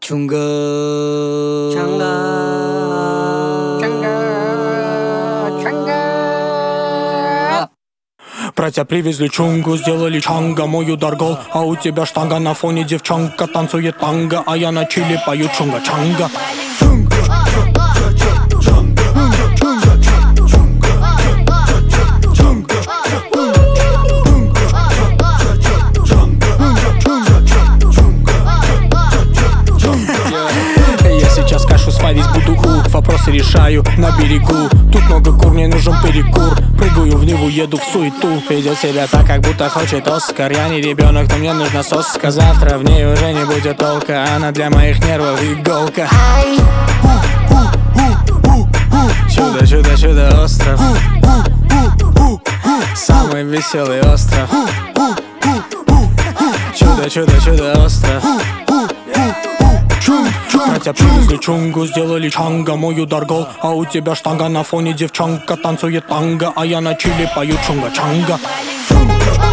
Чунга. Чанга. Братья привезли чунгу, сделали чанга, мой удар гол. А у тебя штанга, на фоне девчонка танцует танго, а я на чили пою чунга-чанга. Я сейчас кашу сварить буду, вопросы решаю на берегу. Тут много кур, мне нужен перекур. Прыгаю в Неву, еду в суету. Ведет себя так, как будто хочет Оскар. Я не ребенок, но мне нужна соска. Завтра в ней уже не будет толка. Она для моих нервов иголка. Чудо, чудо, чудо, остров. Самый веселый остров. Чудо, чудо, чудо, остров. Братья привезли чунгу, сделали чанга, мой удар гол. А у тебя штанга, на фоне девчонка танцует танго, а я на чили пою чунга-чанга.